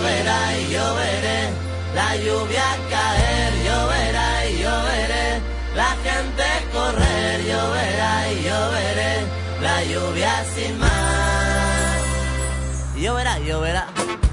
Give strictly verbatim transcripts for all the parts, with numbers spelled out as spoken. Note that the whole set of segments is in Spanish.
lloverá y lloveré, la lluvia caer, lloverá y lloveré, la gente correr, lloverá y lloveré, la lluvia sin más. Lloverá, lloverá.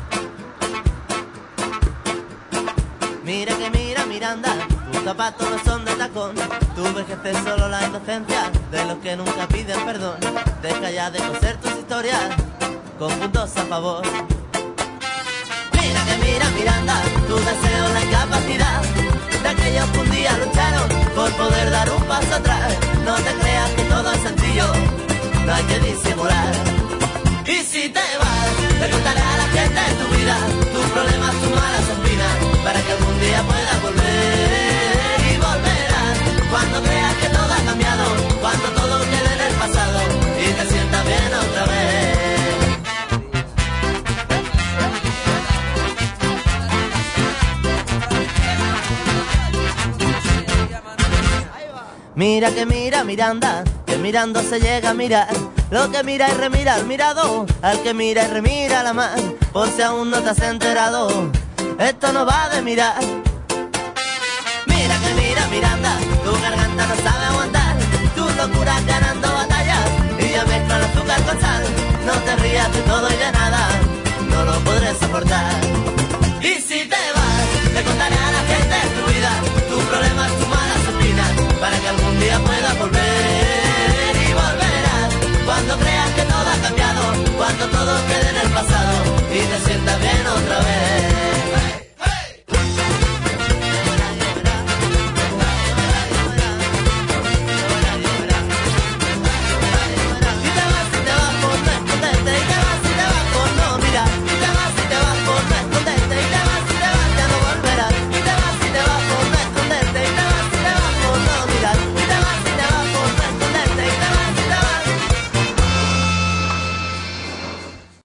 Mira que mira, Miranda, tus zapatos no son de tacón. Tu vejez es solo la inocencia de los que nunca piden perdón. Deja ya de coser tus historias con puntos a favor. Mira que mira, Miranda, tu deseo es la incapacidad de aquellos que un día lucharon por poder dar un paso atrás. No te creas que todo es sencillo, no hay que disimular. Y si te vas, le contaré a la gente tu vida, tus problemas, tus malas espinas, para que algún día puedas volver. Y volverás cuando creas que todo ha cambiado, cuando todo quede en el pasado y te sientas bien otra vez. Mira que mira, Miranda, que mirando se llega a mirar. Lo que mira y remira al mirado, al que mira y remira la mar. Por si aún no te has enterado, esto no va de mirar. Mira que mira, Miranda, tu garganta no sabe aguantar. Tu locura ganando batallas y ya mezcla el azúcar con sal. No te rías que todo y de nada.